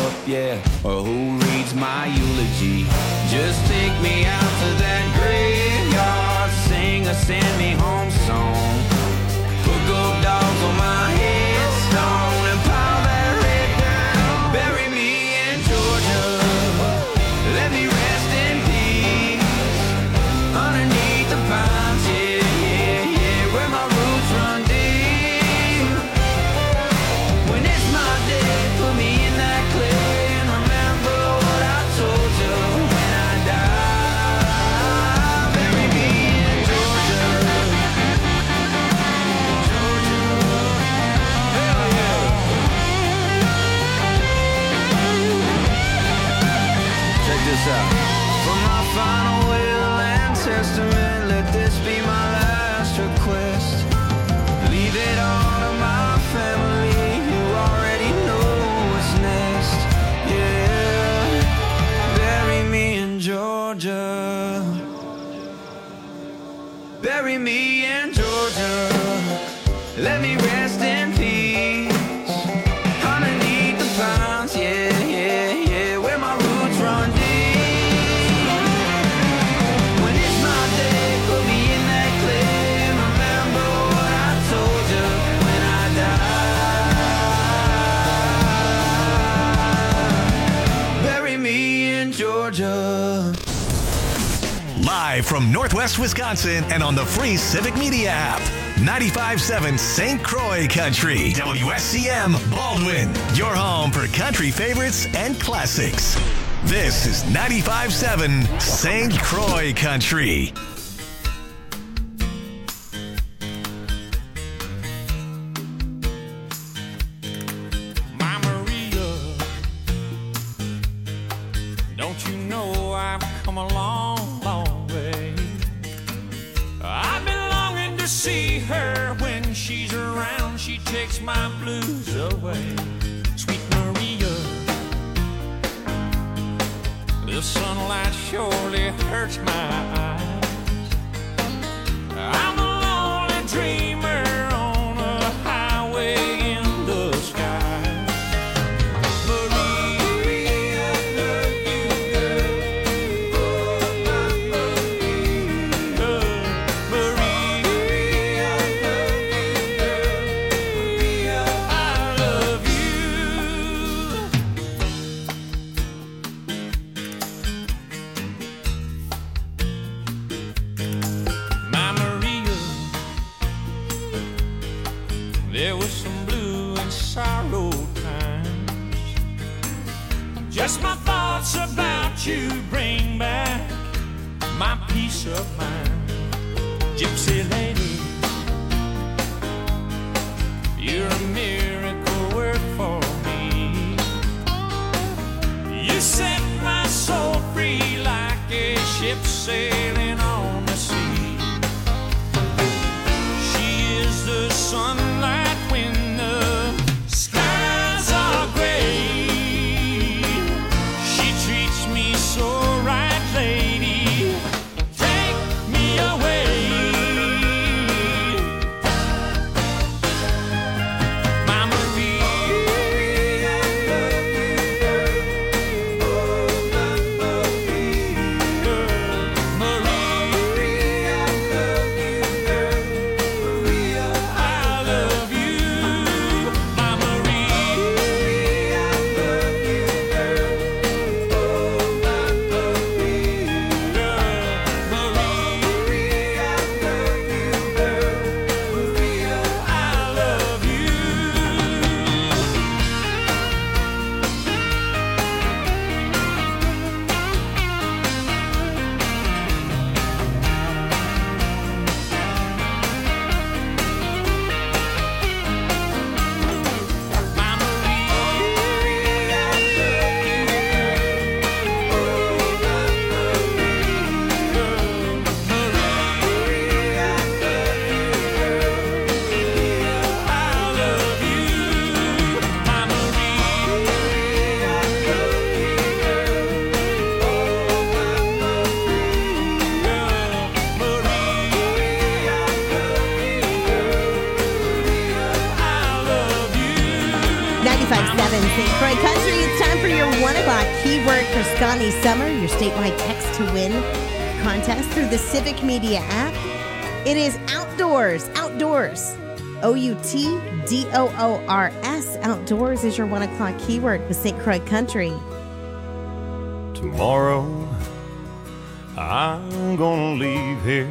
up, yeah, or who reads my eulogy. Just take me out to that graveyard, sing a send me home song. Put gold dogs on my headstone and pile that red down. Bury me in Georgia, let me rest in peace underneath the pines, yeah, yeah, yeah, where my roots run deep. When it's my day, put me in that clay and remember what I told you when I die. Bury me in Georgia, Georgia, hell yeah. Check this out. For my final will and testament, let this be my last request. Leave it all to my family, you already know what's next. Yeah, bury me in Georgia. Bury me in Georgia. Let me rest in peace underneath the pines, yeah, yeah, yeah, where my roots run deep. When it's my day, put me in that clay and remember what I told you when I die. Bury me in Georgia. Live from Northwest Wisconsin and on the free Civic Media app. 95.7 St. Croix Country. WSCM Baldwin. Your home for country favorites and classics. This is 95.7 St. Croix Country. My Maria, don't you know I've come a long, long way? I've been longing to see her. When she's around, she takes my blues away. Sweet Maria, the sunlight surely hurts my eyes. I'm a lonely dreamer on a highway in the sky. Maria, I love you, girl. Oh, my Maria. Maria, I love you, girl. Maria, I love you. My Maria, there was some blue and sorrow times. Just my thoughts about you bring back my peace of mind. Gypsy lady, you're a miracle work for me. You set my soul free like a ship sailing on the sea. She is the sunlight when the skies are gray. She treats me so right, lady. Take me away. My Maria, I love you, girl. Oh, my Maria. Connie Summer, your statewide text to win contest through the Civic Media app. It is Outdoors. Outdoors. OUTDOORS. Outdoors is your 1 o'clock keyword with St. Croix Country. Tomorrow, I'm gonna leave here.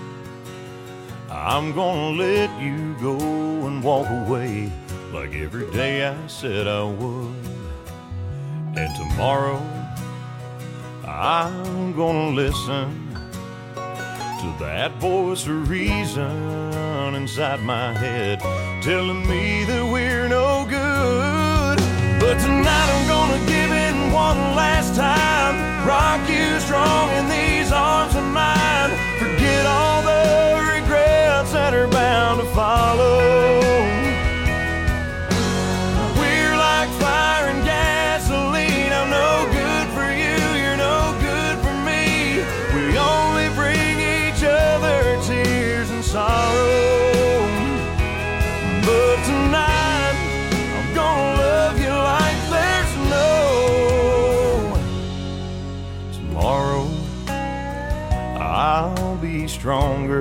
I'm gonna let you go and walk away like every day I said I would. And tomorrow, I'm gonna listen to that voice of reason inside my head telling me that we're no good. But tonight I'm gonna give it one last time, rock you strong in these arms of mine. Forget all the regrets that are bound to follow. We're like fire and gasoline. I'm no good for you, you're no good for me. We only bring each other tears and sorrow. But tonight I'm gonna love you like there's no tomorrow. I'll be stronger.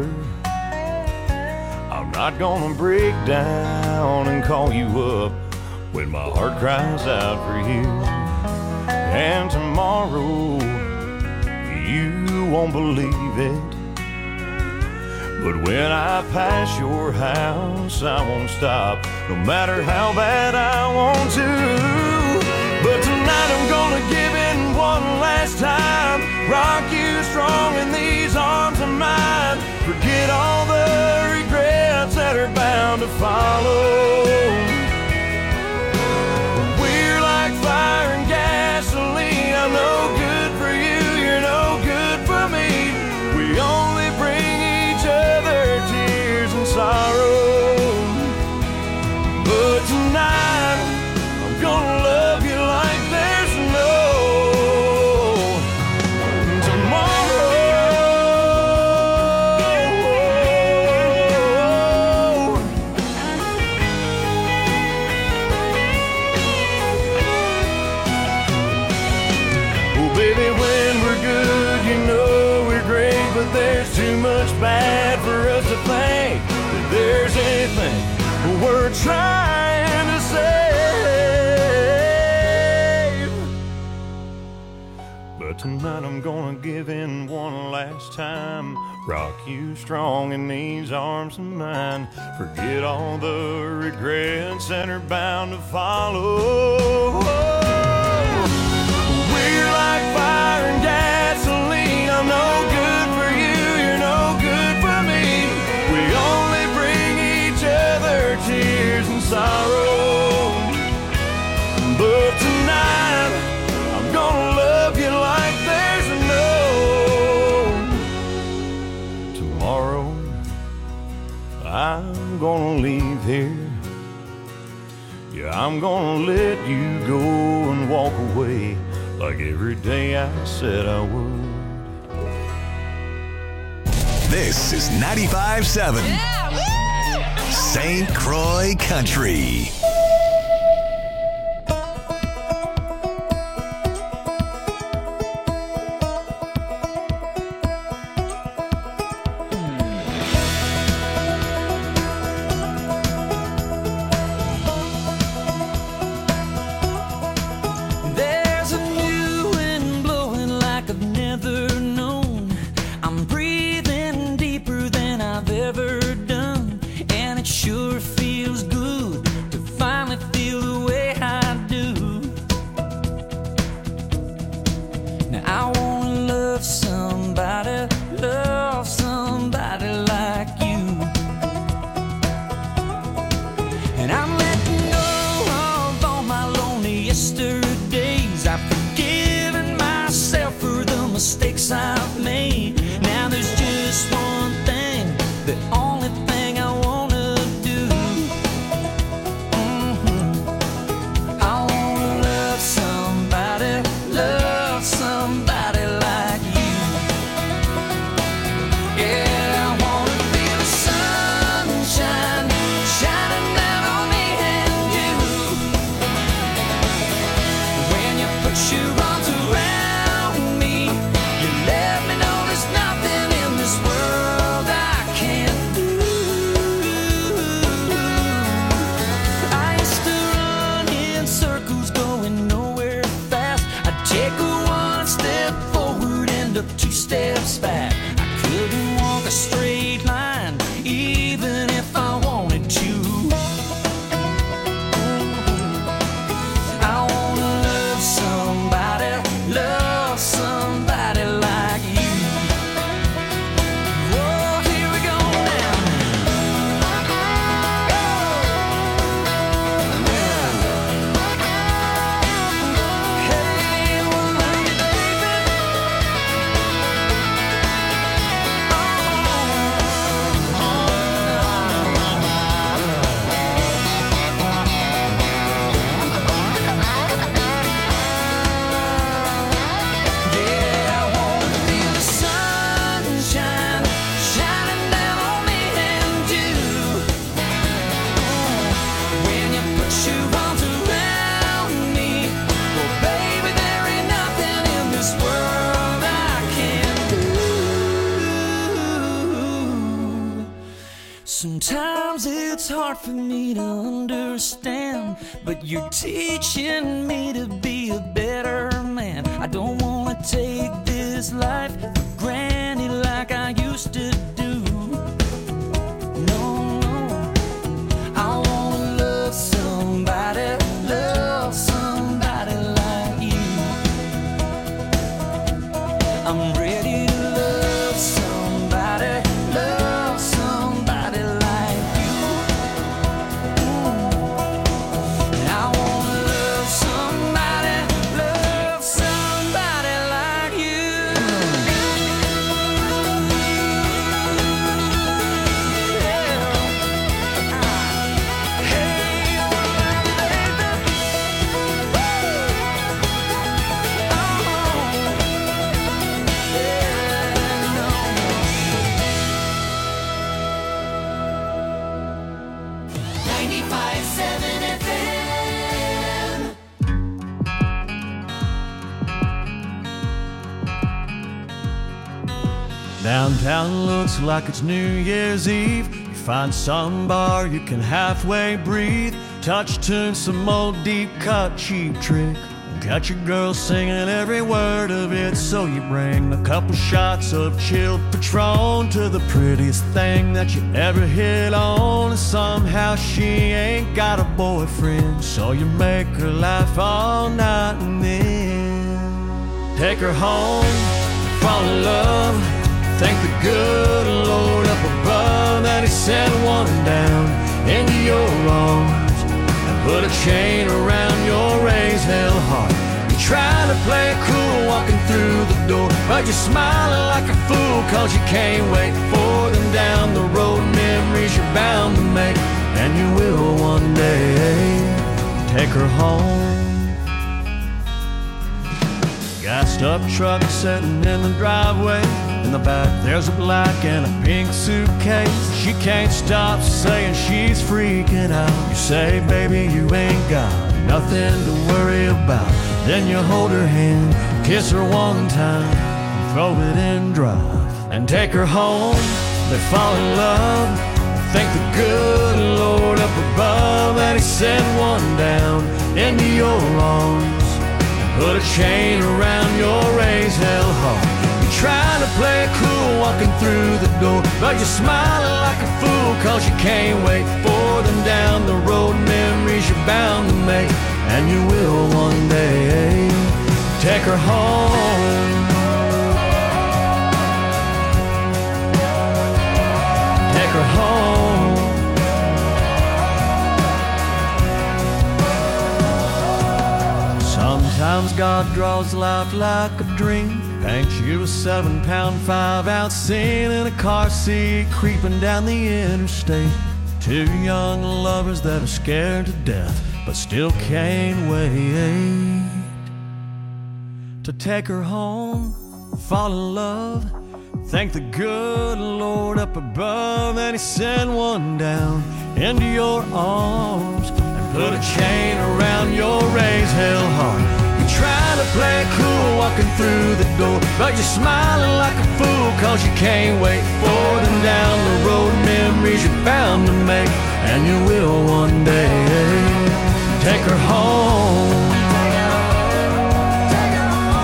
I'm not gonna break down and call you up when my heart cries out for you. And tomorrow, you won't believe it, but when I pass your house, I won't stop, no matter how bad I want to. But tonight I'm gonna give in one last time, rock you strong in these arms of mine. Forget all the regrets that are bound to follow. We're like fire and gasoline. I'm no good for you, you're no good for me. We only bring each other tears and sorrow. But tonight I'm gonna love you like there's no tomorrow. Oh baby, when we're good, you know we're great, but there's too much bad for us to think that there's anything we're trying to save. But tonight I'm gonna give in one last time, rock you strong in these arms of mine. Forget all the regrets that are bound to follow. We're like fire and gasoline. I'm no good for you, you're no good for me. We only bring each other tears and sorrow. But tonight I'm gonna love you like there's no tomorrow. I'm gonna leave here. Yeah, I'm gonna let you go and walk away like every day I said I would. This is 95.7 St. Croix Country. There's a new wind blowing like I've never known. I'm breathing deeper than I've ever done, and it sure feels good to finally feel the way I do. Now I wanna love somebody like you. And I'm letting go of all my lonely yesterdays. I've forgiven myself for the mistakes I've made. Now there's just one thing, the only thing I wanna do. I wanna love somebody like you. Yeah, I wanna feel the sunshine shining down on me and you. When you put your arms around Take a one step forward and a two steps back. I couldn't walk a straight line even if I wanted to. I wanna love somebody like you. Oh, here we go now. Hey, well, love you, baby. Yeah, I wanna feel the sunshine shining down on me and you. When you put your arms around me, well, baby, there ain't nothing in this world I can't do. Sometimes it's hard for me to understand, but you're teaching me to be a better man. I don't wanna take this life for granted like I used to do. No, no. I wanna love somebody like you. I'm ready to love somebody like you. I wanna love somebody like you. Downtown looks like it's New Year's Eve. You find some bar you can halfway breathe. Touch tune, some old deep cut cheap trick. Got your girl singing every word of it. So you bring a couple shots of chilled Patron to the prettiest thing that you ever hit on. And somehow she ain't got a boyfriend, so you make her laugh all night and then take her home, fall in love. Thank the good Lord up above that He sent one down into your arms and put a chain around your raised hell heart. You're trying to play it cool walking through the door, but you're smiling like a fool cause you can't wait for them down the road. Memories you're bound to make, and you will one day take her home. Gassed up truck sitting in the driveway. In the back there's a black and a pink suitcase. She can't stop saying she's freaking out. You say, baby, you ain't got nothing to worry about. Then you hold her hand, kiss her one time, throw it in drive, and take her home. They fall in love. Thank the good Lord up above that He sent one down into your arms and put a chain around your raised hell heart. Trying to play it cool walking through the door, but you're smiling like a fool cause you can't wait for them down the road. Memories you're bound to make, and you will one day take her home. Take her home. Sometimes God draws life like a dream. Paints you a 7-pound, 5-ounce scene in a car seat creeping down the interstate. Two young lovers that are scared to death but still can't wait to take her home, fall in love. Thank the good Lord up above that He sent one down into your arms and put a chain around your raised hell heart. Trying to play it cool walking through the door, but you're smiling like a fool cause you can't wait for them down the road. Memories you're bound to make, and you will one day take her home. Take her home.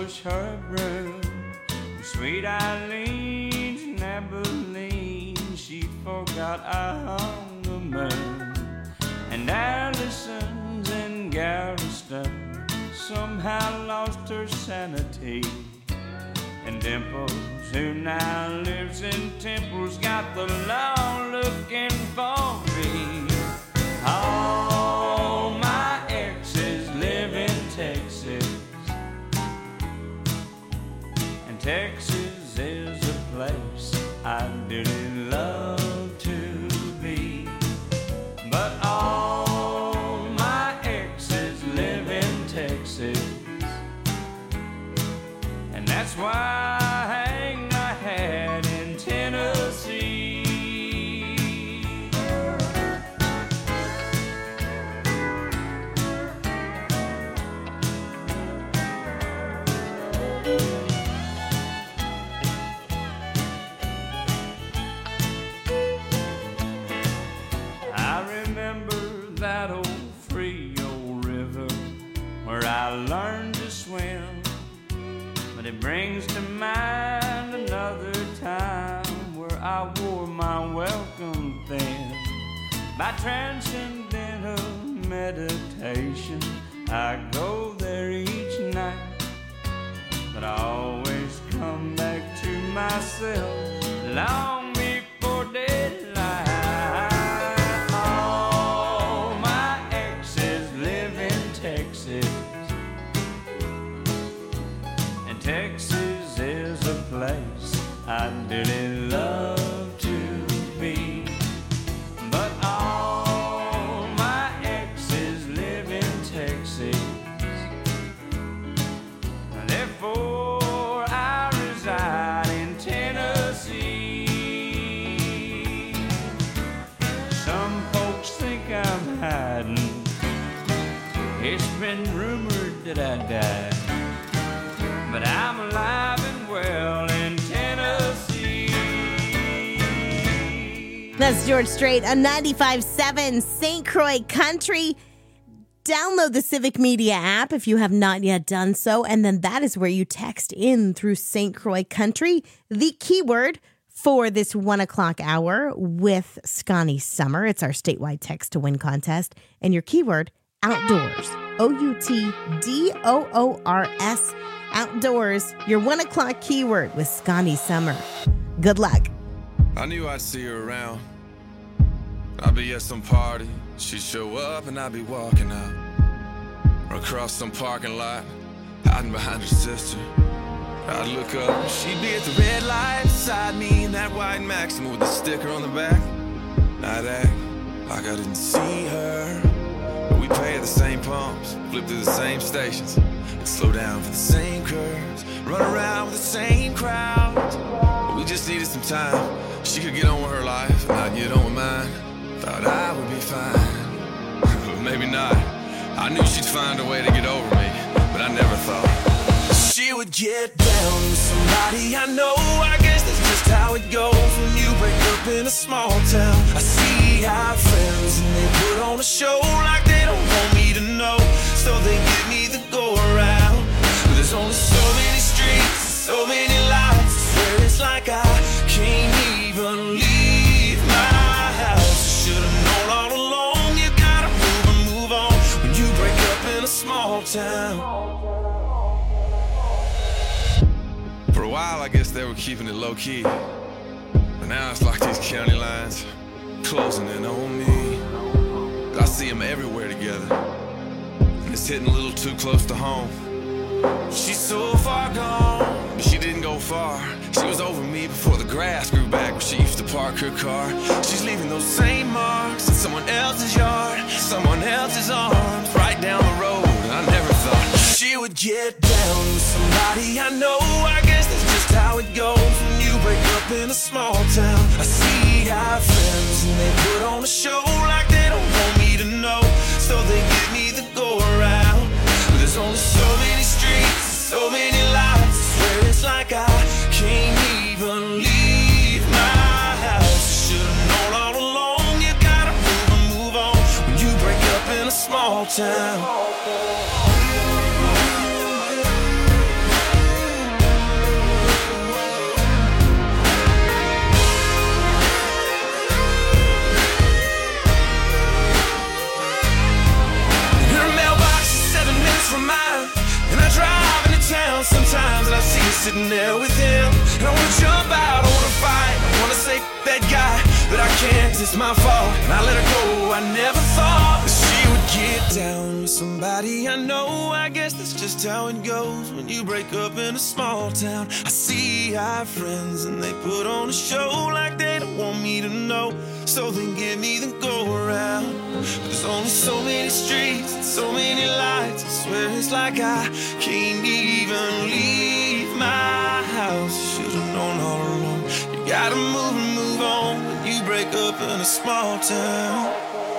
push her broom. Sweet Eileen's in Abilene, she forgot I hung the moon. And Allison's in Galveston somehow lost her sanity. And Dimples, who now lives in Temple's, got the law looking for me. All my exes live in Texas, and Texas is a place I didn't love to be. But all my exes live in Texas, and that's why I hang my hat in Tennessee. I remember that old Frio River where I learned to swim. But it brings to mind another time where I wore my welcome thin. By transcendental meditation, I go there each night. But I always come back to myself long before daylight. All my exes live in Texas, and Texas is a place I didn't love to be. But all my exes live in Texas, and therefore I reside in Tennessee. Some folks think I'm hiding. It's been rumored that I died, but I'm alive and well in Tennessee. That's George Strait on 95.7 St. Croix Country. Download the Civic Media app if you have not yet done so, and then that is where you text in through St. Croix Country the keyword for this 1 o'clock hour with Scotty Summer. It's our statewide text to win contest, and your keyword, outdoors. OUTDOORS. Outdoors, your 1 o'clock keyword with Scotty Summer. Good luck. I knew I'd see her around. I'd be at some party, she'd show up and I'd be walking out. Or across some parking lot, hiding behind her sister. I'd look up and she'd be at the red light beside me in that white Maxima with a sticker on the back. I'd act like I didn't see her, but we'd pay at the same pumps, flip through the same stations, and slow down for the same curves, run around with the same crowds. But we just needed some time. She could get on with her life, and I'd get on with mine. Thought I would be fine, but maybe not. I knew she'd find a way to get over me, but I never thought she would get down with somebody I know. I guess that's just how it goes when you break up in a small town. I see our friends and they put on a show like they don't want me to know, so they give me the go around. But there's only so many streets, so many lights. I swear it's like I can't even leave my house. Should've known all along, you gotta move and move on when you break up in a small town. For a while, I guess they were keeping it low-key, but now it's like these county lines closing in on me. I see them everywhere together, and it's hitting a little too close to home. She's so far gone, but she didn't go far. She was over me before the grass grew back where she used to park her car. She's leaving those same marks in someone else's yard, someone else's arms, right down the road. And I never thought she would get down with somebody I know. I guess that's just how it goes when you break up in a small town. I see our friends and they put on a show like they don't want me to know, so they give me the go around. But there's only so many streets, so many lights. I swear it's like I can't even leave my house. Should've known all along, you gotta move and move on when you break up in a small town. sitting there with him. And I wanna jump out, I wanna fight, I wanna say that guy, but I can't, it's my fault. And I let her go, I never thought that she would get down with somebody I know. I guess that's just how it goes when you break up in a small town. I see our friends and they put on a show like they don't want me to know. So then give me the go around. But there's only so many streets and so many lights. I swear it's like I can't even leave my house. Should've known all along. You gotta move and move on when you break up in a small town.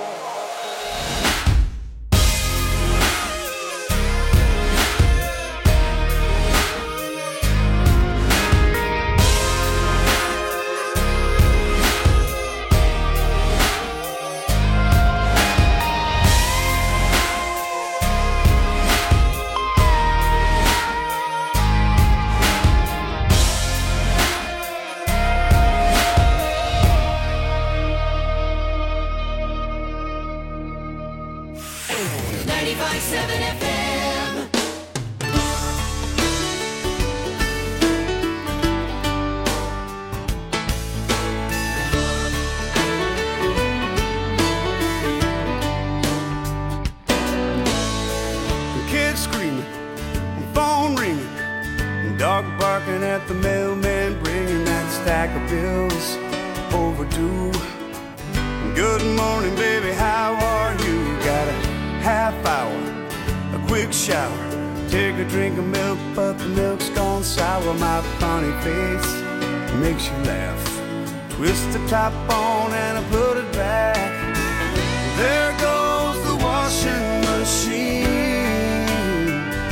The mailman bringing that stack of bills overdue. Good morning, baby, how are you? Got a half hour, a quick shower, take a drink of milk, but the milk's gone sour. My funny face makes you laugh. Twist the top on and I put it back. There goes the washing machine.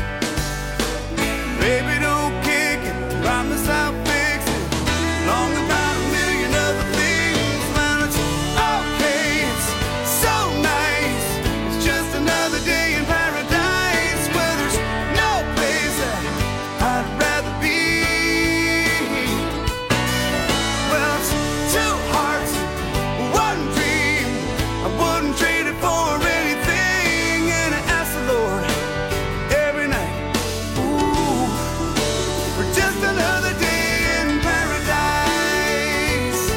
Baby, don't kick it, promise I'll fix it. Long about a million other things. When it's okay, it's so nice. It's just another day in paradise where there's no place that I'd rather be. Well, it's two hearts, one dream. I wouldn't trade it for anything. And I ask the Lord every night, ooh, for just another day in paradise.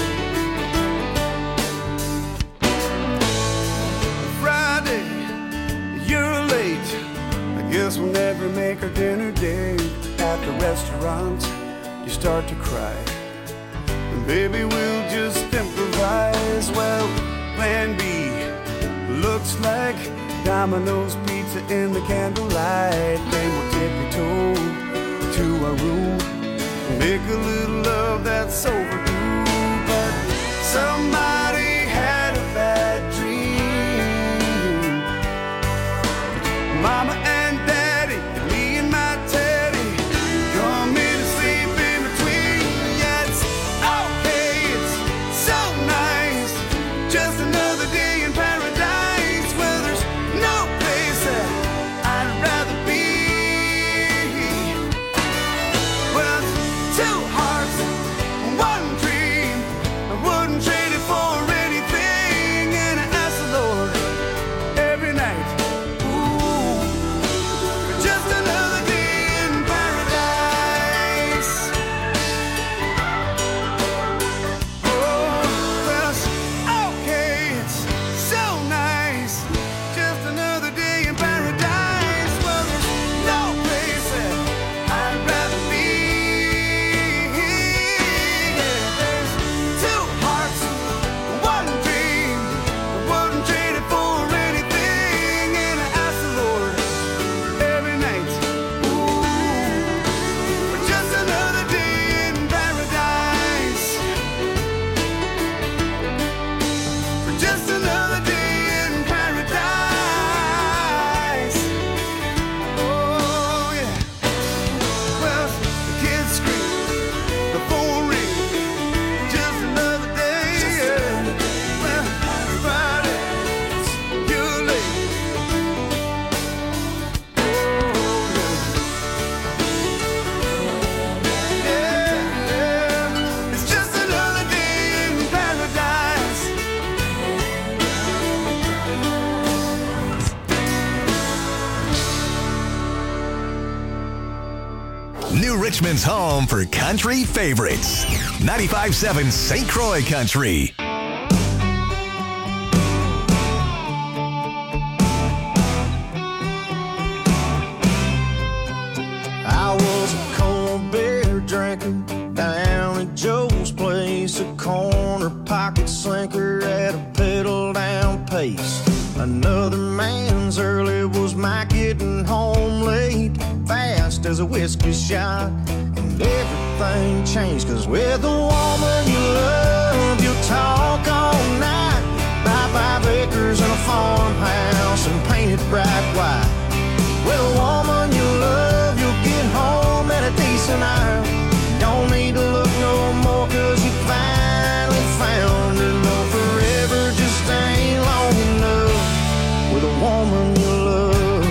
Friday, you're late. I guess we'll never make our dinner date. At the restaurant, you start to cry. And baby, we'll just improvise. Well, plan B looks like Domino's pizza in the candlelight. Then we'll tippy-toe to our room, make a little love that's overdue. But somebody had a bad dream. Mama and Daddy, and me and my Teddy, come in to sleep in between. Yeah, it's okay, it's so nice. Just another day in paradise where there's no place that I'd rather be. New Richmond's home for country favorites. 95.7 St. Croix Country. I was a cold beer drinker down at Joe's place, a corner pocket sinker at a pedal down pace. Another man's early was my getting home late, fast as a whiskey shot, and everything changed, 'cause with the woman you love, you talk all night, buy 5 acres and a farmhouse and paint it bright white. With a woman you love, you'll get home at a decent hour. Don't need to look no more, 'cause you finally found her. No, forever just ain't long enough with a woman you love.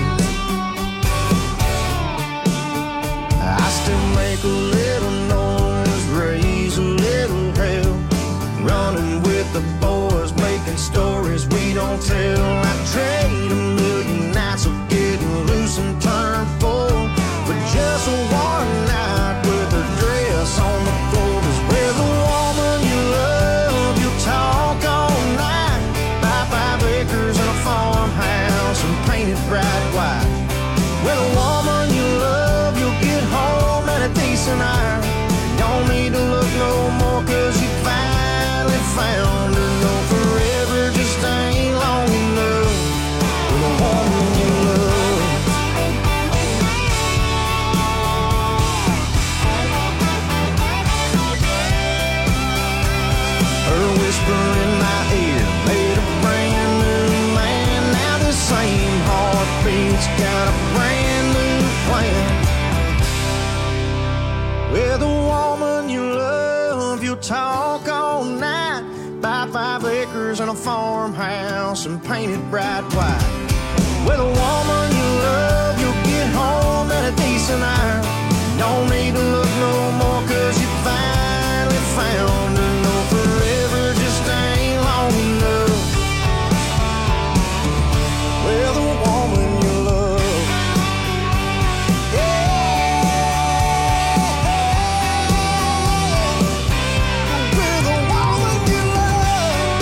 I still make a little noise, raise a little hell, running with the boys, making stories we don't tell. I trade a million nights of getting loose and turn full for just one night with her dress on the floor. 'Cause with a woman you love, you talk all night, buy 5 acres and a farmhouse and paint it bright white. With a woman you love, you'll get home at a decent hour. Don't need to look no more, 'cause you finally found her. No, forever just ain't long enough with a woman you love. Her whisper in my ear made a brand new man. Now the same heartbeat's got a brand new plan. With a woman you love, you'll talk all night, buy 5 acres and a farmhouse and paint it bright white. With a woman you love, you'll get home at a decent hour. Don't need to look no more, 'cause you finally found her. No, forever just ain't long enough with a woman you love. With a woman you love.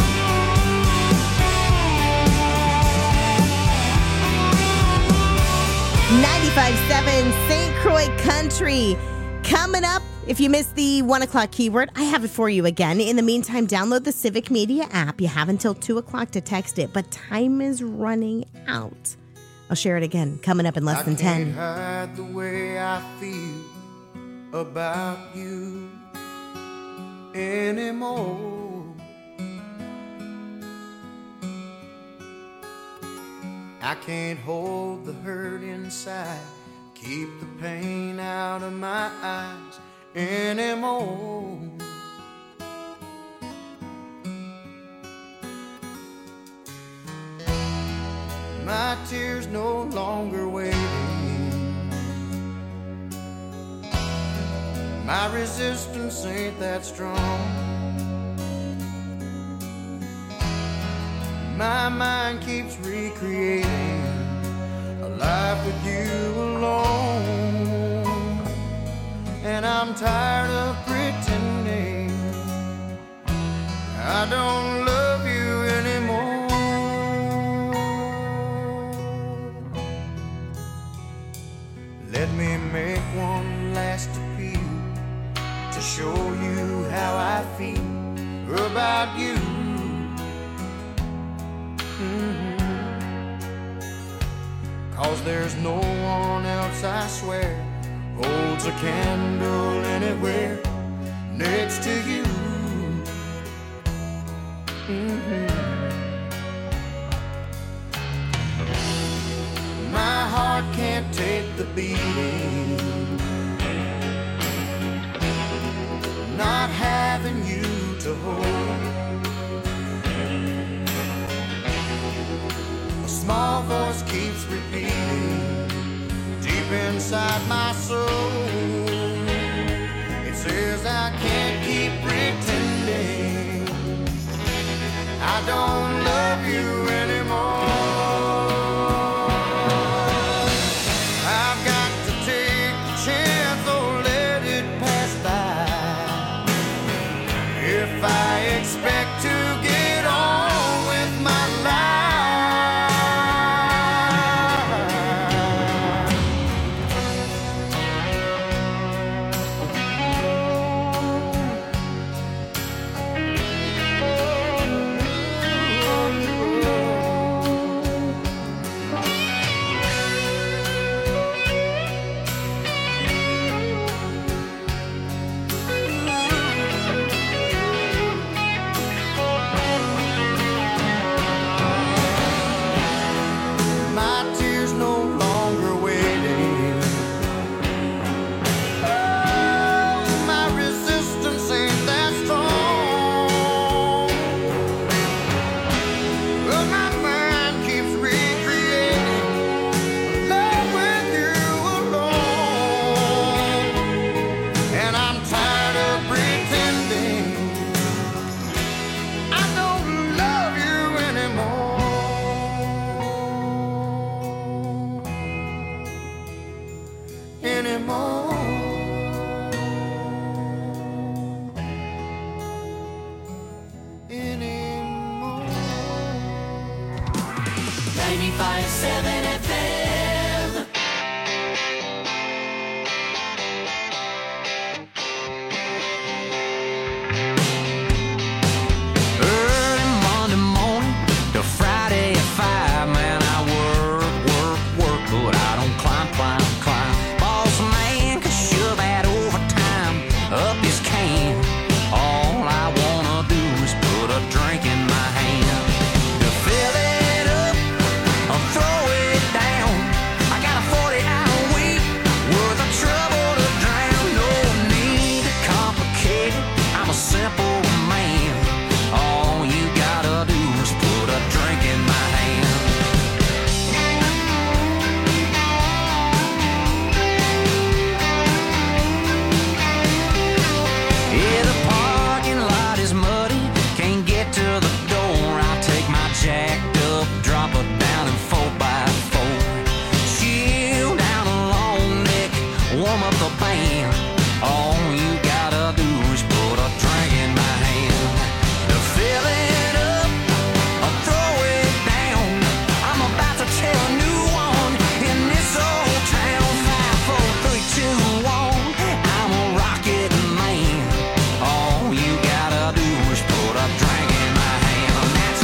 95.7 St. Croix Country. Coming up, if you missed the 1 o'clock keyword, I have it for you again. In the meantime, download the Civic Media app. You have until 2 o'clock to text it, but time is running out. I'll share it again, coming up in less than 10. I can't hide the way I feel about you anymore. I can't hold the hurt inside, keep the pain out of my eyes anymore. My tears no longer waiting, my resistance ain't that strong. My mind keeps recreating a life with you alone, and I'm tired of pretending I don't love you anymore. Let me make one last appeal to show you how I feel about you. Cause there's no one else, I swear, holds a candle anywhere next to you. My heart can't take the beating, not having you to hold. A small voice keeps repeating deep inside my soul. It says I can't keep pretending I don't love you anymore. I've got to take the chance, oh anymore. 95.7 FM. Early Monday morning to Friday at 5, man, I work, but I don't climb. Boss man can shove that overtime up his can. All I wanna do is put a drink in my hand. To fill it up or throw it down. I got a 40-hour week worth of trouble to drown. No need to complicate it, I'm a simple man. All you gotta do is put a drink in my hand. Yeah, the parking lot is muddy, can't get to the door. I'll take my jacked up, drop her down in 4x4. Chill down a long neck, warm up the band. All you gotta do is put a drink in my hand. To fill it up or throw it down. I'm about to tell a new one in this old town. 5, 4, 3, 2, 1. I'm a rocket man. All you gotta do is put a drink in my hand. And that's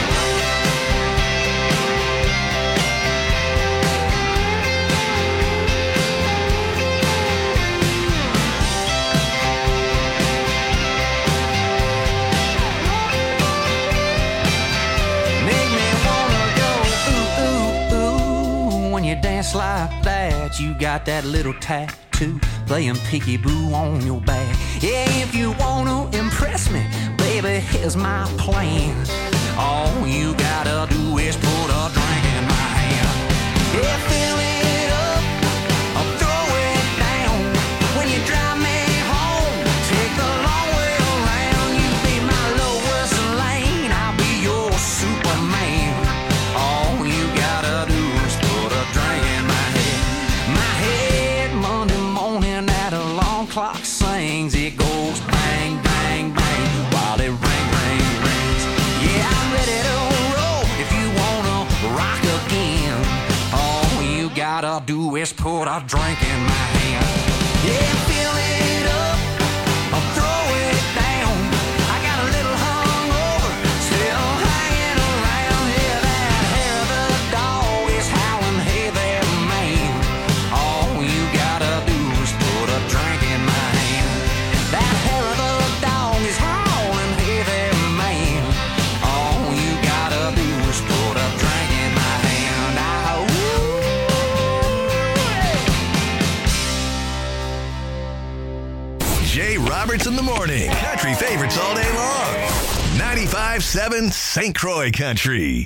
make me wanna go ooh, ooh, ooh. When you dance like that, you got that little tattoo playing peekaboo on your back. Yeah, if you wanna impress me, baby, here's my plan. All you gotta do is put a drink in my hand. Yeah, fill it up or throw it down. When you drive me home, take the long way around. You be my lowest lane, I'll be your Superman. All you gotta do is put a drink in my head. My head Monday morning, that alarm clock sings. It goes bang, bang, bang while it rings. Yeah, I'm ready to roll if you wanna rock again. All you gotta do is put a drink in my hand. Yeah, fill it up or throw it down. I got a little hungover, still hanging around. Yeah, that hair of the dog is howling, hey there, man. All you gotta do is put a drink in my hand. That hair of the dog is howling, hey there, man. All you gotta do is put a drink in my hand. Jay Roberts in the morning. Country favorites all day long. 95.7 St. Croix Country.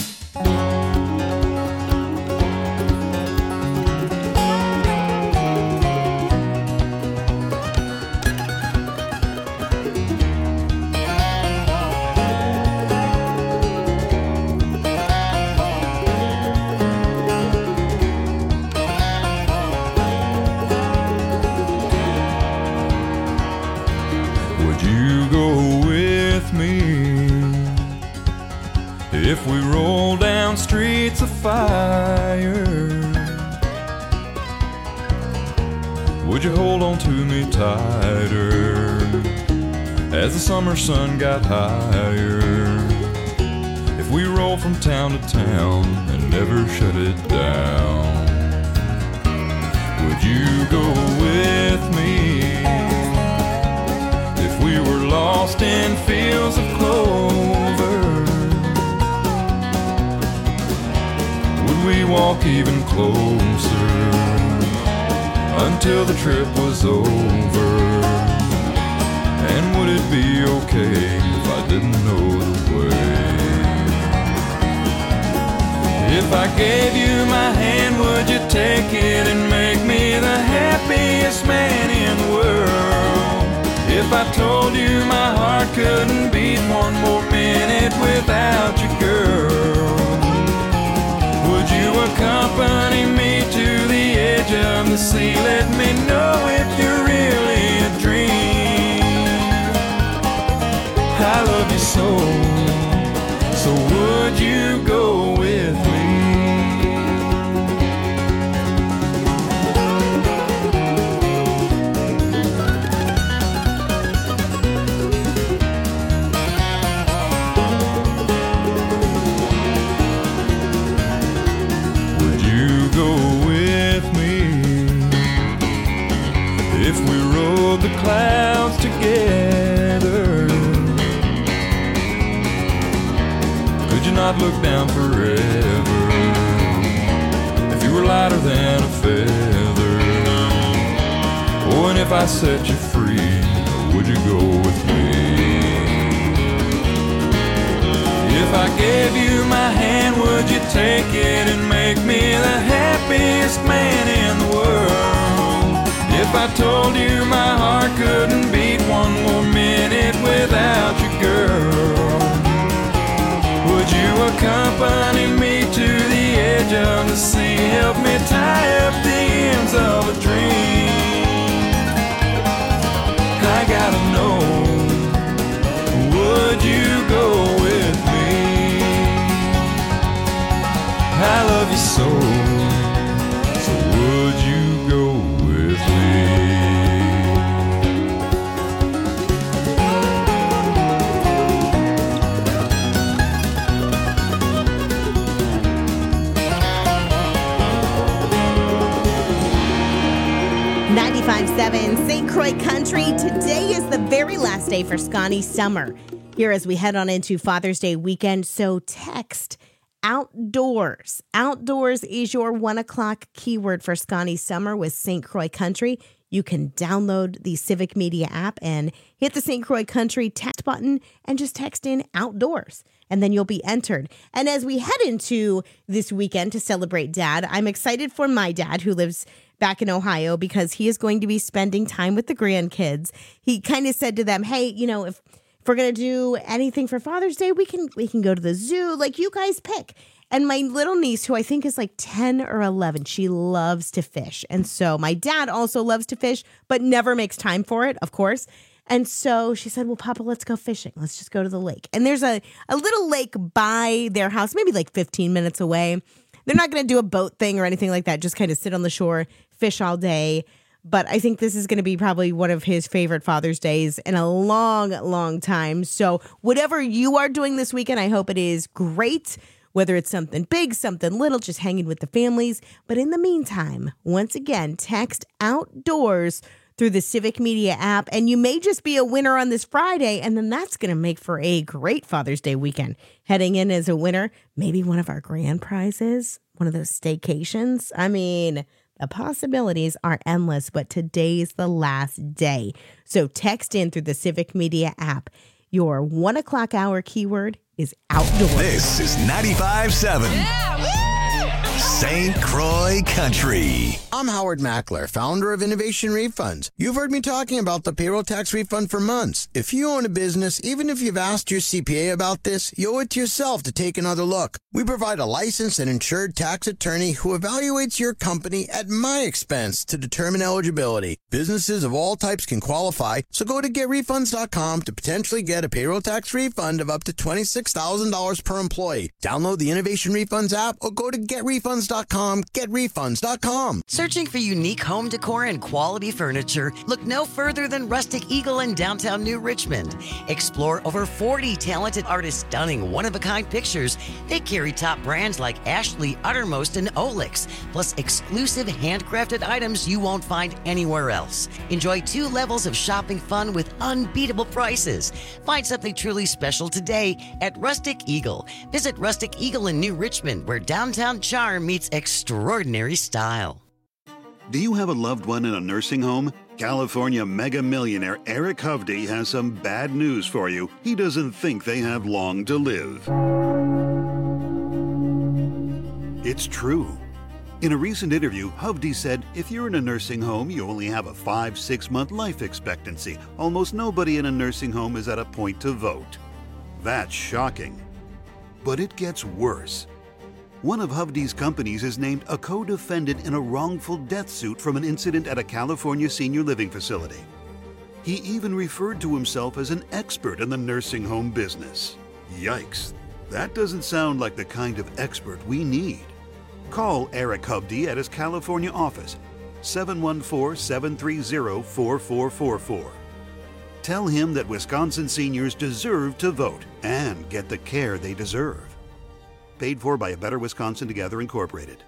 Would you go with me if we roll down streets of fire? Would you hold on to me tighter as the summer sun got higher? If we roll from town to town and never shut it down, would you go with me? If we were lost in fields of clover, would we walk even closer until the trip was over? And would it be okay if I didn't know the way? If I gave you my hand, would you take it and make me the happiest man in the world? If I told you my heart couldn't beat one more minute without you, girl, would you accompany me to the edge edge of the sea. Let me know if you're really a dream. I love you so, so would you go with me? Would you go with me if we rode the clouds together? Could you not look down forever if you were lighter than a feather? Oh, and if I set you free, would you go with me? If I gave you my hand, would you take it and make me the happiest man in the world? If I told you my heart couldn't beat one more minute without you, girl, would you accompany me to the edge of the sea? Help me tie up the ends of a dream. I gotta know, would you go with me? I love you so, so would you go with me? 95.7 St. Croix Country. Today is the very last day for Scotty Summer here as we head on into Father's Day weekend. So text outdoors. Outdoors is your 1 o'clock keyword for Scotty Summer with St. Croix Country. You can download the Civic Media app and hit the St. Croix Country text button and just text in outdoors. And then you'll be entered. And as we head into this weekend to celebrate Dad, I'm excited for my dad who lives back in Ohio because he is going to be spending time with the grandkids. He kind of said to them, hey, you know, if we're going to do anything for Father's Day, we can go to the zoo. Like, you guys pick. And my little niece, who I think is like 10 or 11, she loves to fish. And so my dad also loves to fish, but never makes time for it, of course. And so she said, well, Papa, let's go fishing. Let's just go to the lake. And there's a little lake by their house, maybe like 15 minutes away. They're not going to do a boat thing or anything like that. Just kind of sit on the shore, fish all day. But I think this is going to be probably one of his favorite Father's Days in a long, long time. So whatever you are doing this weekend, I hope it is great. Whether it's something big, something little, just hanging with the families. But in the meantime, once again, text outdoors through the Civic Media app, and you may just be a winner on this Friday, and then that's going to make for a great Father's Day weekend. Heading in as a winner, maybe one of our grand prizes, one of those staycations. I mean, the possibilities are endless, but today's the last day. So text in through the Civic Media app. Your 1 o'clock hour keyword is outdoors. This is 95.7 St. Croix Country. I'm Howard Mackler, founder of Innovation Refunds. You've heard me talking about the payroll tax refund for months. If you own a business, even if you've asked your CPA about this, you owe it to yourself to take another look. We provide a licensed and insured tax attorney who evaluates your company at my expense to determine eligibility. Businesses of all types can qualify, so go to getrefunds.com to potentially get a payroll tax refund of up to $26,000 per employee. Download the Innovation Refunds app or go to getrefunds.com. Getrefunds.com. Searching for unique home decor and quality furniture? Look no further than Rustic Eagle in downtown New Richmond. Explore over 40 talented artists' stunning one-of-a-kind pictures. They carry top brands like Ashley, Uttermost, and Olix, plus exclusive handcrafted items you won't find anywhere else. Enjoy 2 levels of shopping fun with unbeatable prices. Find something truly special today at Rustic Eagle. Visit Rustic Eagle in New Richmond, where downtown charm meets extraordinary style. Do you have a loved one in a nursing home? California mega millionaire Eric Hovde has some bad news for you. He doesn't think they have long to live. It's true. In a recent interview, Hovde said, if you're in a nursing home, you only have a 5-6 month life expectancy. Almost nobody in a nursing home is at a point to vote. That's shocking. But it gets worse. One of Hovde's companies is named a co-defendant in a wrongful death suit from an incident at a California senior living facility. He even referred to himself as an expert in the nursing home business. Yikes, that doesn't sound like the kind of expert we need. Call Eric Hovde at his California office, 714-730-4444. Tell him that Wisconsin seniors deserve to vote and get the care they deserve. Paid for by A Better Wisconsin Together, Incorporated.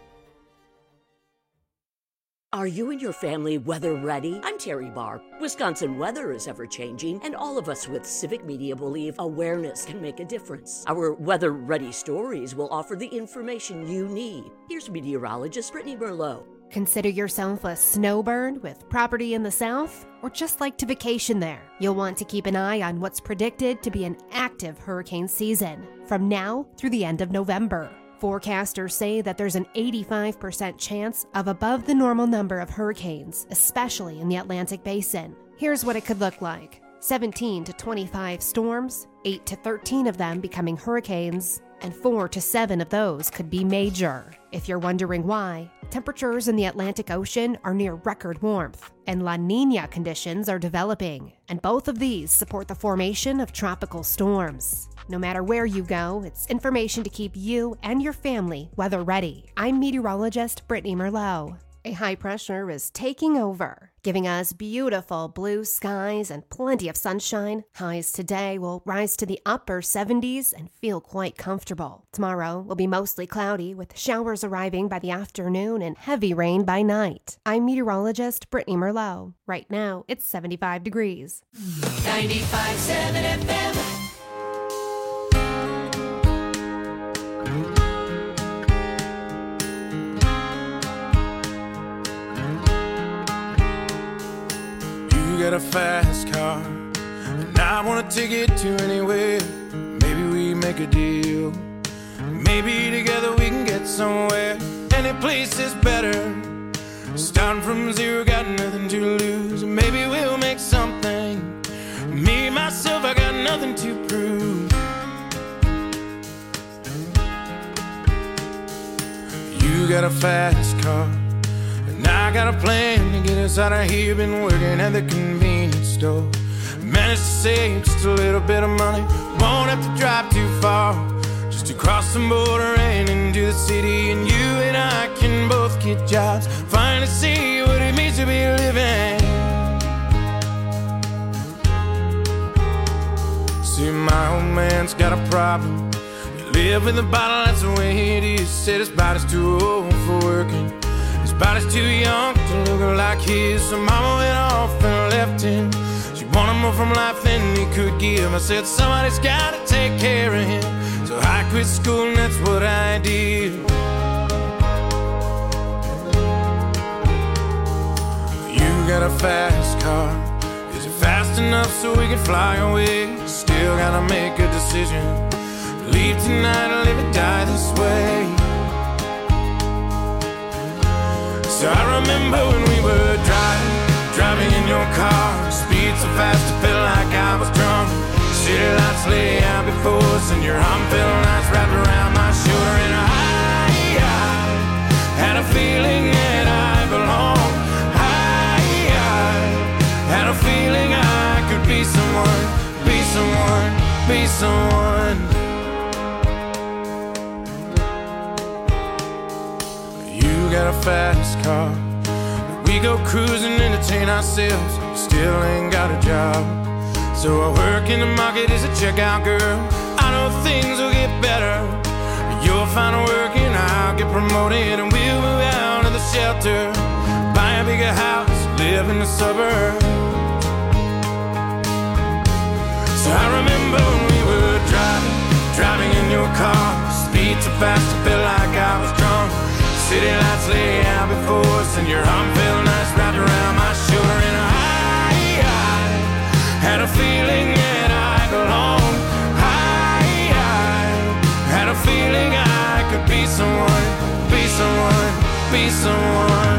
Are you and your family weather ready? I'm Terry Barr. Wisconsin weather is ever-changing, and all of us with Civic Media believe awareness can make a difference. Our Weather Ready stories will offer the information you need. Here's meteorologist Brittany Merlot. Consider yourself a snowbird with property in the south, or just like to vacation there. You'll want to keep an eye on what's predicted to be an active hurricane season from now through the end of November. Forecasters say that there's an 85% chance of above the normal number of hurricanes, especially in the Atlantic Basin. Here's what it could look like. 17 to 25 storms, 8 to 13 of them becoming hurricanes, and 4 to 7 of those could be major. If you're wondering why, temperatures in the Atlantic Ocean are near record warmth, and La Niña conditions are developing, and both of these support the formation of tropical storms. No matter where you go, it's information to keep you and your family weather ready. I'm meteorologist Brittany Merlot. A high pressure is taking over, giving us beautiful blue skies and plenty of sunshine. Highs today will rise to the upper 70s and feel quite comfortable. Tomorrow will be mostly cloudy with showers arriving by the afternoon and heavy rain by night. I'm meteorologist Brittany Merlot. Right now, it's 75 degrees. 95.7 FM. You got a fast car, and I wanna take it to anywhere. Maybe we make a deal. Maybe together we can get somewhere. Any place is better. Starting from zero, got nothing to lose. Maybe we'll make something. Me, myself, I got nothing to prove. You got a fast car, and I got a plan to get us out of here. Been working at the convenience store. Managed to save just a little bit of money. Won't have to drive too far, just to cross the border and into the city. And you and I can both get jobs, finally see what it means to be living. See, my old man's got a problem. He live with a bottle, that's the way it is. Said his body's too old for working. His body's too young to look like his. So mama went off and left him. She wanted more from life than he could give. I said somebody's gotta take care of him. So I quit school and that's what I did. You got a fast car. Is it fast enough so we can fly away? Still gotta make a decision. Leave tonight or live or die this way. So I remember when we were driving in your car. Speed so fast it felt like I was drunk. City lights lay out before us, and your arm felt nice wrapped around my shoulder. And I had a feeling that I belonged. I had a feeling I could be someone, be someone, be someone. You got a fast car. We go cruising, entertain ourselves. Still ain't got a job. So I work in the market as a checkout girl. I know things will get better. You'll find work and I'll get promoted, and we'll move out of the shelter, buy a bigger house, live in the suburbs. So I remember when we were driving in your car. Speed so fast it felt like I was drunk. City lights lay out before us, and your arm felt nice wrapped around my shoulder. And I had a feeling that I belonged. I had a feeling I could be someone, be someone, be someone.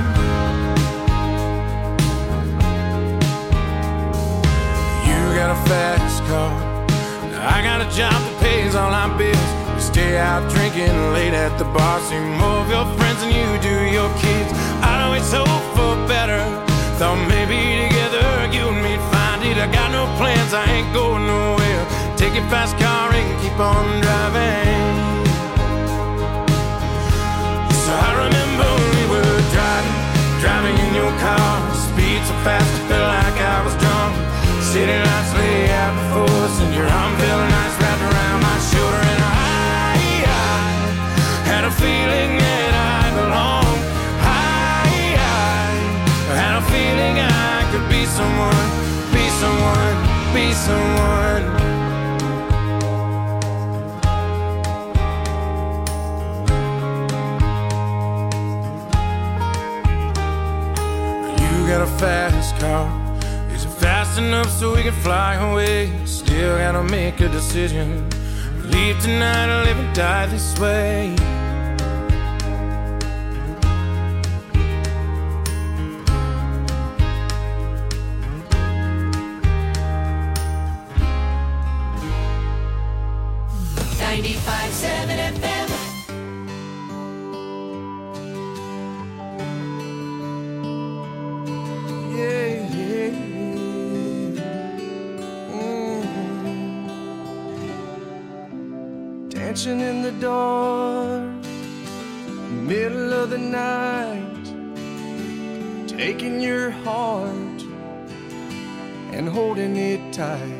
You got a fast car. I got a job that pays all our bills. We stay out drinking late at the bar. See more of your friends than you do your kids. I'd always hope for better. Thought maybe together you and me'd find it. I got no plans, I ain't going nowhere. Take your fast car and keep on driving. So I remember we were driving in your car. Speed so fast I felt like I was drunk. City lights lay out before us, and your arm felt nice wrapped around my shoulder. And I had a feeling that I belonged. I had a feeling I could be someone, be someone, be someone. You got a fast car. Is it fast enough so we can fly away? Still gotta make a decision. Leave tonight or live and die this way. Dancing in the dark, middle of the night, taking your heart and holding it tight.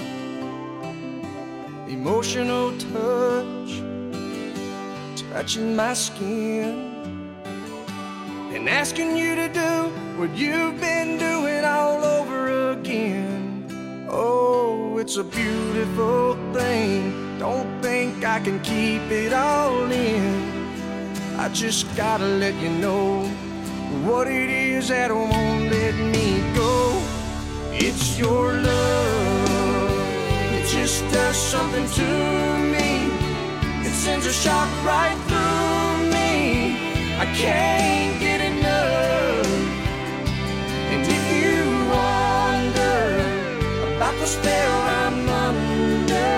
Emotional touch, touching my skin, and asking you to do what you've been doing all over again. Oh, it's a beautiful thing. Don't think I can keep it all in. I just gotta let you know what it is that won't let me go. It's your love. It just does something to me. It sends a shock right through me. I can't get enough. And if you wonder about the spell I'm under,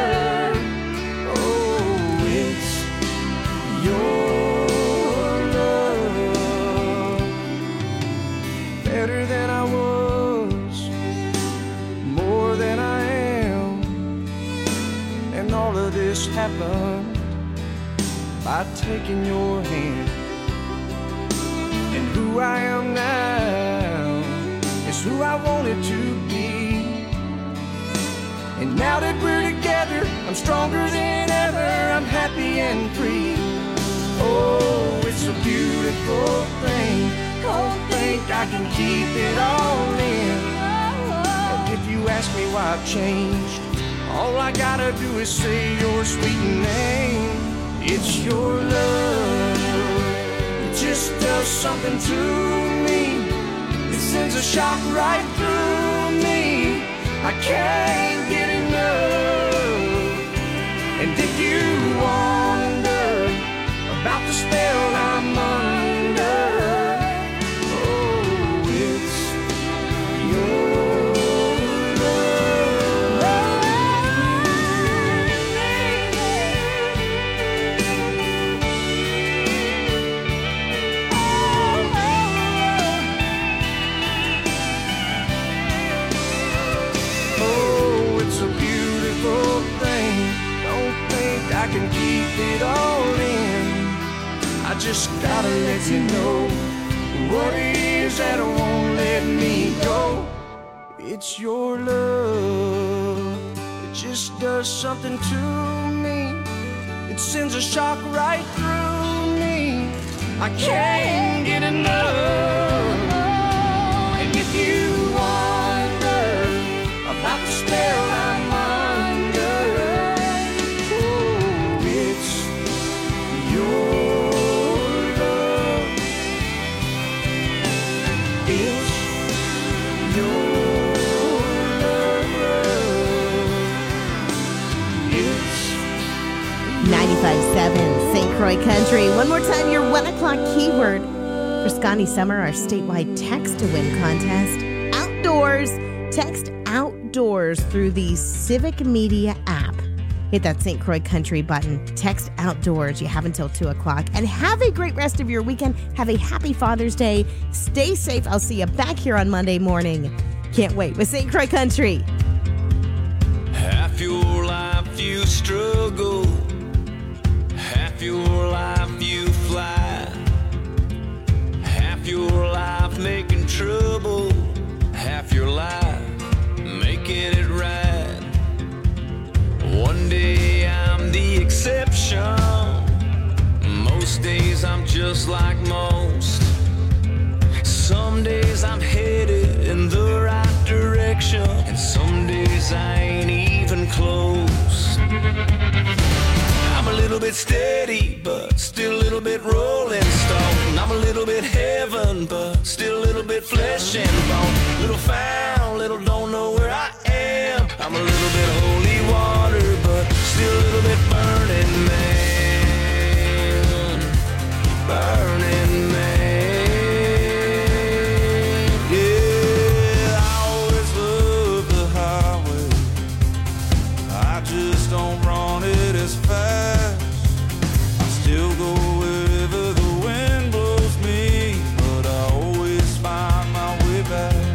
your love, better than I was, more than I am, and all of this happened by taking your hand. And who I am now is who I wanted to be. And now that we're together, I'm stronger than ever, I'm happy and free. Oh, it's a beautiful thing. Don't think I can keep it all in. And if you ask me why I've changed, all I gotta do is say your sweet name. It's your love. It just does something to me. It sends a shock right through me. I can't get enough. And if you wonder about the spell I'm under, oh, it's your oh, it's a beautiful thing. Don't think I can keep it all in. I just gotta let you know what it is that won't let me go. It's your love. It just does something to me. It sends a shock right through me. I can't get enough. And if you wonder about the spell I'm under, oh, it's your St. Croix Country. One more time, your 1 o'clock keyword for Scotty Summer, our statewide text to win contest. Outdoors. Text outdoors through the Civic Media app. hit that St. Croix Country button. Text outdoors. You have until 2 o'clock. And have a great rest of your weekend. Have a happy Father's Day. Stay safe. I'll see you back here on Monday morning. Can't wait with St. Croix Country. Half your life you struggle, half your life you fly, half your life making trouble, half your life making it right. One day I'm the exception, most days I'm just like most. Some days I'm headed in the right direction, and some days I ain't even close. I'm a little bit steady, but still a little bit rolling stone. I'm a little bit heaven, but still a little bit flesh and bone. Little found, little don't know where I am. I'm a little bit holy water, but still a little bit burning man. Burning man. Don't run it as fast. I still go wherever the wind blows me, but I always find my way back.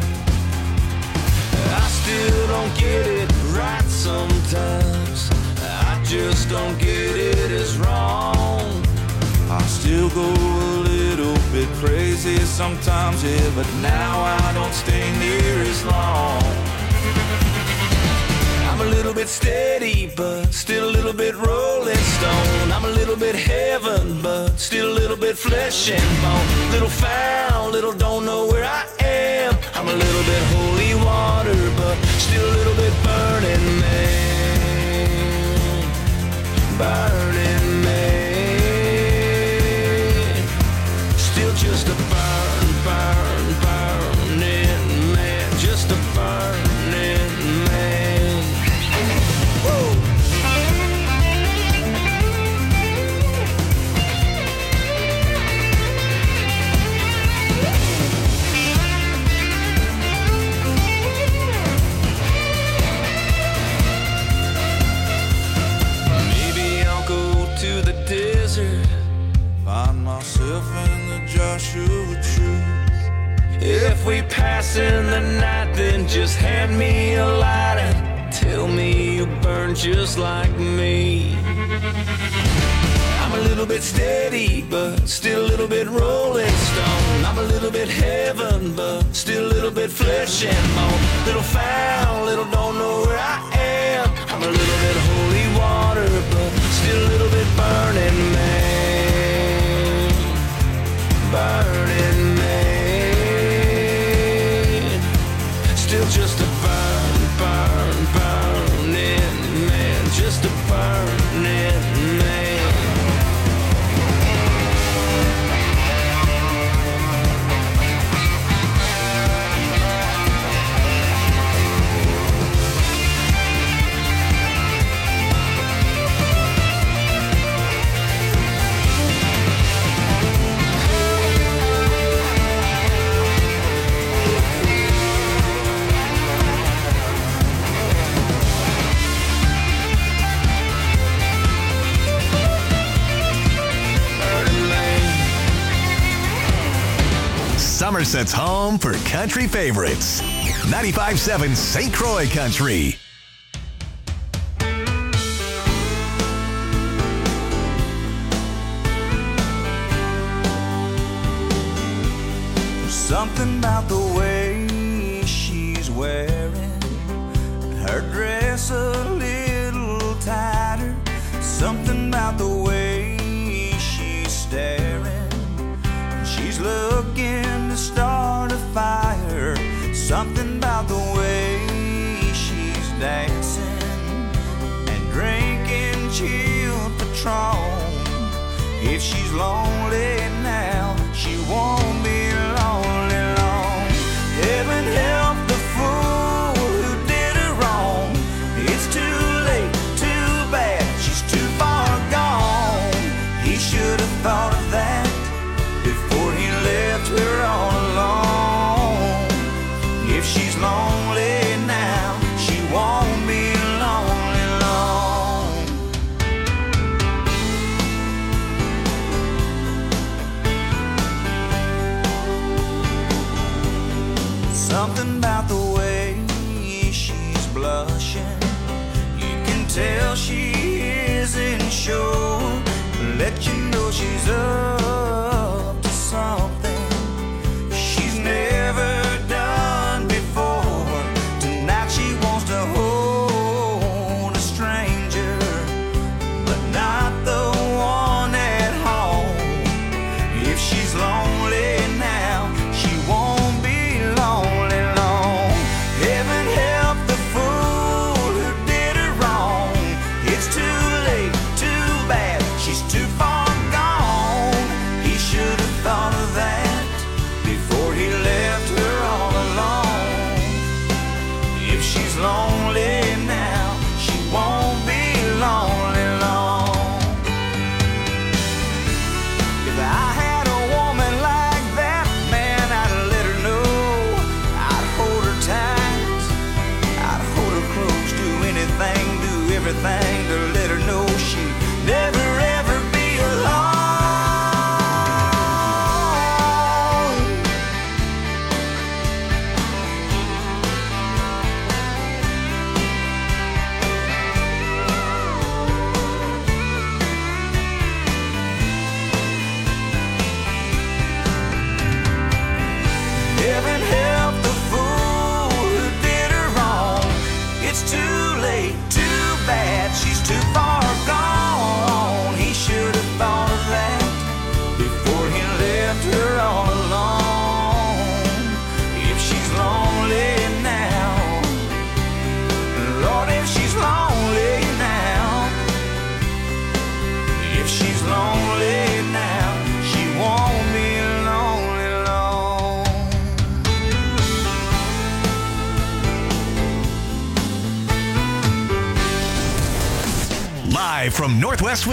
I still don't get it right sometimes. I just don't get it as wrong. I still go a little bit crazy sometimes, yeah, but now I don't stay near as long. I'm a little bit steady, but still a little bit rolling stone. I'm a little bit heaven, but still a little bit flesh and bone. Little found, little don't know where I am. I'm a little bit holy water, but still a little bit burning man. Burning man. Still just a burning man. Just a burning man. Find myself in the Joshua Tree. If we pass in the night, then just hand me a lighter. Tell me you burn just like me. I'm a little bit steady, but still a little bit rolling stone. I'm a little bit heaven, but still a little bit flesh and bone. Little found, little don't know where I am. I'm a little bit holy water, but still a little bit burning man. Burning man. Still just a burning man. Just a burning man. Somerset's home for country favorites. 95.7 St. Croix Country. Something about the way she's wearing her dress a little tighter. Something about the way she's staring. She's looking to start a fire. Something about the way she's dancing and drinking chilled Patron. If she's lonely now, she won't be lonely long. Heaven help the fool who did her wrong. It's too late, too bad, she's too far gone. He should have thought of that before he left her all alone. If she's lonely now, she won't be lonely long. something about the way she's blushing. You can tell she isn't sure. Let you know she's up to something she's never done before. Tonight she wants to hold a stranger, but not the one at home. If she's lonely now, she won't be lonely long. Heaven help the fool who did her wrong. It's too late, too bad, she's too far gone. He should have thought of that before he left her all alone. If she's lonely now, she won't be lonely long. If I had a woman like that, man, I'd let her know. I'd hold her tight, I'd hold her close, do anything, do everything to let her know she'd never ever be alone. Heaven help the fool who did her wrong. It's too late, too bad, she's too far gone. He should have thought of that before he left her all alone. If she's lonely now, Lord, if she's lonely now, if she's lonely now, she won't be lonely long. Live from Northwest